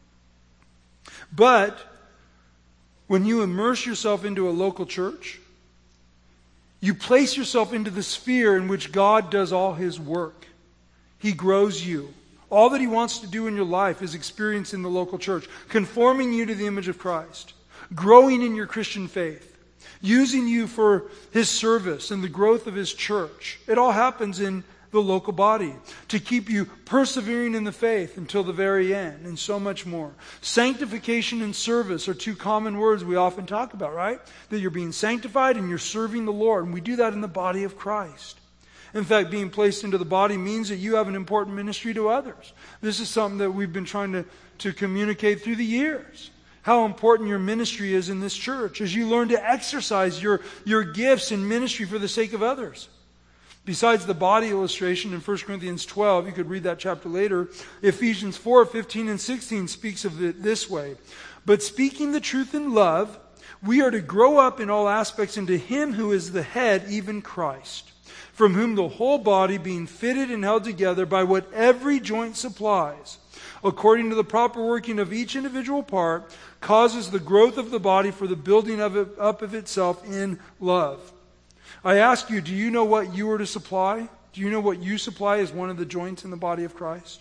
But when you immerse yourself into a local church, you place yourself into the sphere in which God does all His work. He grows you. All that He wants to do in your life is experience in the local church, conforming you to the image of Christ, growing in your Christian faith, using you for His service and the growth of His church. It all happens in the local body to keep you persevering in the faith until the very end, and so much more. Sanctification and service are two common words we often talk about, right? That you're being sanctified and you're serving the Lord, and we do that in the body of Christ. In fact, being placed into the body means that you have an important ministry to others. This is something that we've been trying to, to communicate through the years. How important your ministry is in this church as you learn to exercise your, your gifts in ministry for the sake of others. Besides the body illustration in First Corinthians twelve, you could read that chapter later, Ephesians four, fifteen and sixteen speaks of it this way. But speaking the truth in love, we are to grow up in all aspects into Him who is the head, even Christ, from whom the whole body, being fitted and held together by what every joint supplies, according to the proper working of each individual part, causes the growth of the body for the building of it up of itself in love. I ask you, do you know what you are to supply? Do you know what you supply as one of the joints in the body of Christ?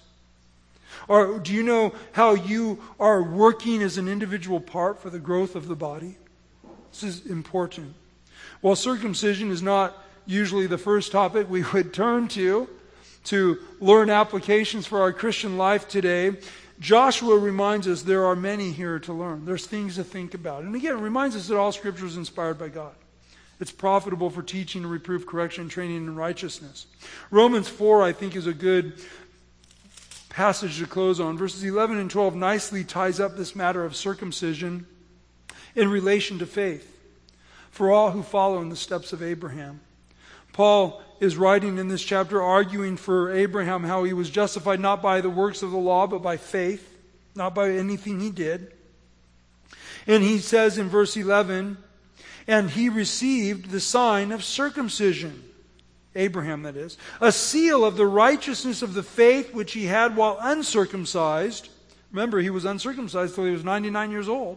Or do you know how you are working as an individual part for the growth of the body? This is important. While circumcision is not usually the first topic we would turn to to learn applications for our Christian life today, Joshua reminds us there are many here to learn. There's things to think about. And again, it reminds us that all Scripture is inspired by God. It's profitable for teaching, reproof, correction, training in righteousness. Romans four, I think, is a good passage to close on. Verses eleven and twelve nicely ties up this matter of circumcision in relation to faith for all who follow in the steps of Abraham. Paul is writing in this chapter arguing for Abraham how he was justified not by the works of the law, but by faith, not by anything he did. And he says in verse eleven, and he received the sign of circumcision, Abraham that is, a seal of the righteousness of the faith which he had while uncircumcised. Remember, he was uncircumcised till he was ninety-nine years old.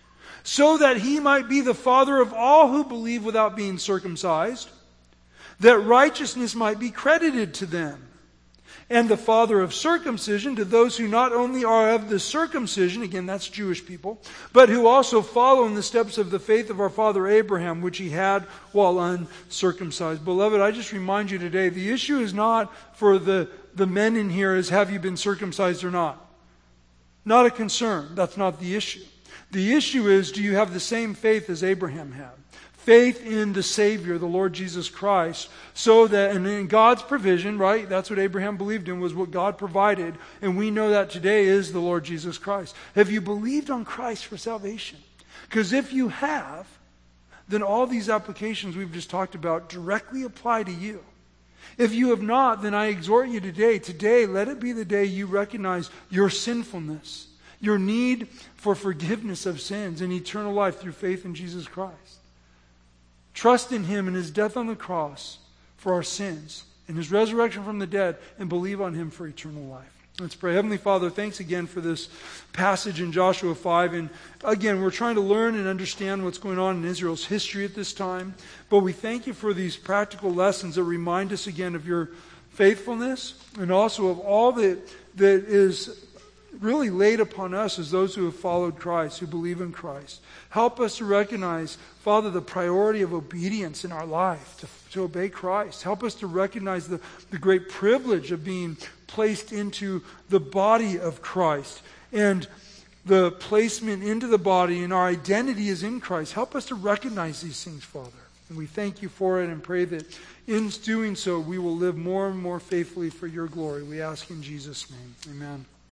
So that he might be the father of all who believe without being circumcised, that righteousness might be credited to them. And the father of circumcision to those who not only are of the circumcision, again that's Jewish people, but who also follow in the steps of the faith of our father Abraham, which he had while uncircumcised. Beloved, I just remind you today, the issue is not for the, the men in here is have you been circumcised or not. Not a concern. That's not the issue. The issue is, do you have the same faith as Abraham had? Faith in the Savior, the Lord Jesus Christ, so that, and in God's provision, right? That's what Abraham believed in, was what God provided. And we know that today is the Lord Jesus Christ. Have you believed on Christ for salvation? Because if you have, then all these applications we've just talked about directly apply to you. If you have not, then I exhort you today, today, let it be the day you recognize your sinfulness, your need for forgiveness of sins and eternal life through faith in Jesus Christ. Trust in Him and His death on the cross for our sins and His resurrection from the dead, and believe on Him for eternal life. Let's pray. Heavenly Father, thanks again for this passage in Joshua five. And again, we're trying to learn and understand what's going on in Israel's history at this time. But we thank you for these practical lessons that remind us again of your faithfulness and also of all that that is really laid upon us as those who have followed Christ, who believe in Christ. Help us to recognize, Father, the priority of obedience in our life, to, to obey Christ. Help us to recognize the, the great privilege of being placed into the body of Christ and the placement into the body, and our identity is in Christ. Help us to recognize these things, Father. And we thank you for it and pray that in doing so we will live more and more faithfully for your glory. We ask in Jesus' name. Amen.